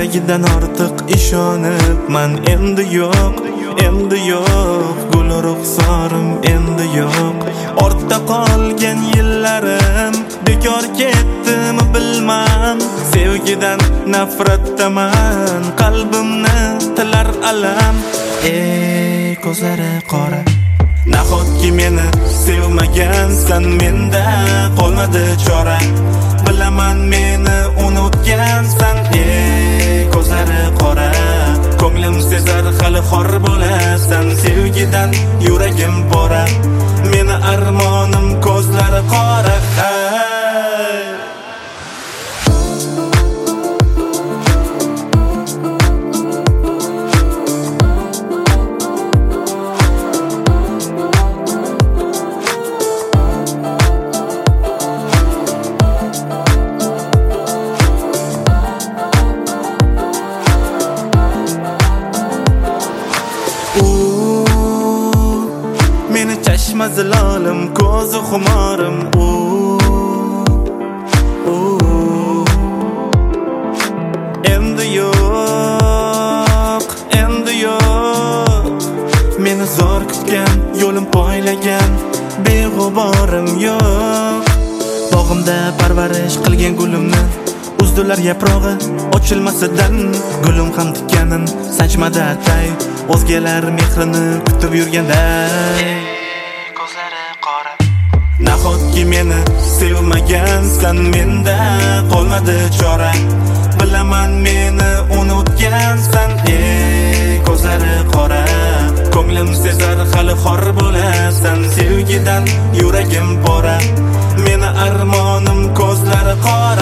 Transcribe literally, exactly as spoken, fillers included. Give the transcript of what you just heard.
sevgidan ortiq ishonibman. Endi yo'q, endi yo'q, gul ruxsorim endi yo'q. Ortda qolgan yillarim bekor ketdimi bilmam. Sevgidan nafratdaman, qalbimni tilar alam. Ey ko'zlari qora, nahotki meni sevmagansan, menda qolmadi chora. Bilaman meni unutgansan. Ey ko'zlari qora, ko'nglim sezar hali xor bo'lasan. Sevgidan yuragim pora, meni armonim ko'zlari qora. Meni chashma zilolim, ko'zi xumorim. U endi yo'q, endi yo'q. Meni zo'r kutgan, yo'lim poylagan beg'uborim yo'q. Bog'imda parvarish qilgan gulimni uzdilar yaprog'i ochilmasidan. Gulim ham tikkanin sanchmada tay, o'zgalar mehrini kutib yurganda. Ko'zlari qora, nahotki meni sevmagansan, menda qolmadi chora. Bilaman meni unutgansan. Ey ko'zlari qora, ko'nglim sezar hali xor bo'lasan. Sevgidan yuragim pora, meni armonim ko'zlari qora.